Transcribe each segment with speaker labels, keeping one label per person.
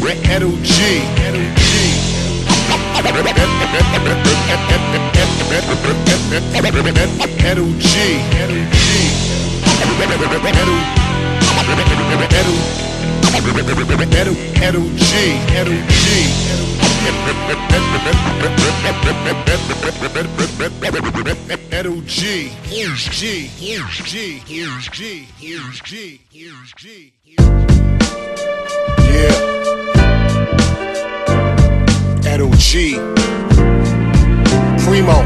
Speaker 1: Edo G. Edo G. Edo G. Edo G. Here's G. Here's G. Here's G. Here's G. Here's G. Yeah. Edo G. Primo.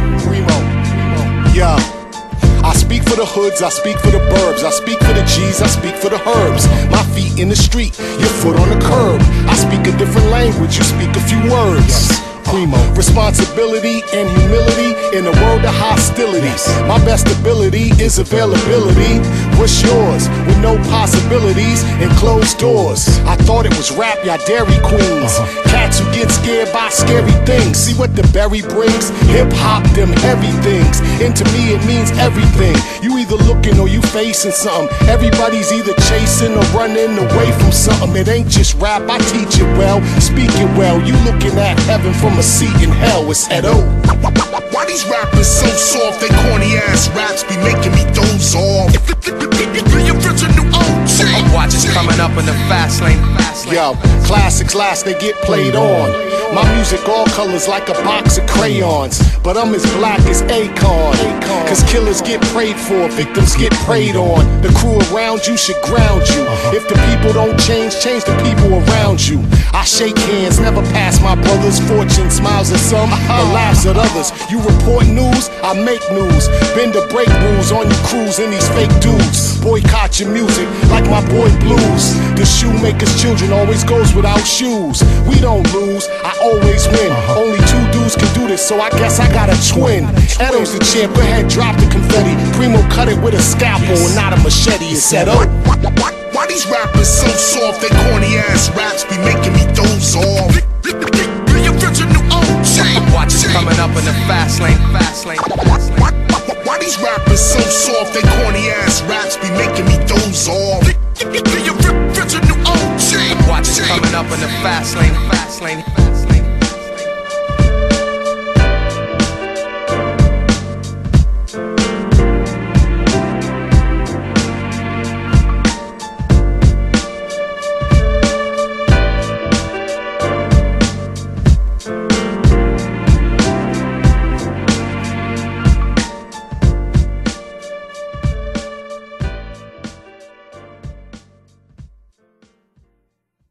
Speaker 1: Yeah. I speak for the hoods, I speak for the burbs, I speak for the G's, I speak for the herbs. My feet in the street, your foot on the curb. I speak a different language, you speak a few words. Primo. Responsibility and humility in a world of hostilities. My best ability is availability. What's yours? With no possibilities and closed doors. I thought it was rap, y'all Dairy Queens. Cats who get scared by scary things. See what the berry brings? Hip hop, them heavy things. And to me it means everything. You either looking or you facing something. Everybody's either chasing or running away from something. It ain't just rap, I teach it well, speak it well. You looking at heaven from a seat in hell, it's Edo.
Speaker 2: Why these rappers so soft? They corny ass raps be making me doze off. The original OG.
Speaker 3: Watch it coming up in the fast lane.
Speaker 1: Yo, classics last, they get played on. My music all colors like a box of crayons. But I'm as black as Akon. Cause killers get prayed for, victims get preyed on. The crew around you should ground you. If the people don't change the people around you. I shake hands, never pass my brother's fortune. Smiles at some, but laughs at others. You report news, I make news. Bend to break rules on your crews and these fake dudes. Boycott your music like my boy Blues. The shoemaker's children always goes without shoes. We don't lose, I always win. Only two dudes can do this, so I guess I got a twin. Edo's the champ, go ahead, drop the confetti. Primo cut it with a scalpel and not a machete. It's Edo.
Speaker 2: Why these rappers so soft? They corny ass raps be making me doze off. The original OG.
Speaker 3: Watch it coming up in the fast lane.
Speaker 2: Why these rappers so soft? They corny ass raps be making me doze off. The original OG.
Speaker 3: Watch it coming up in the fast lane.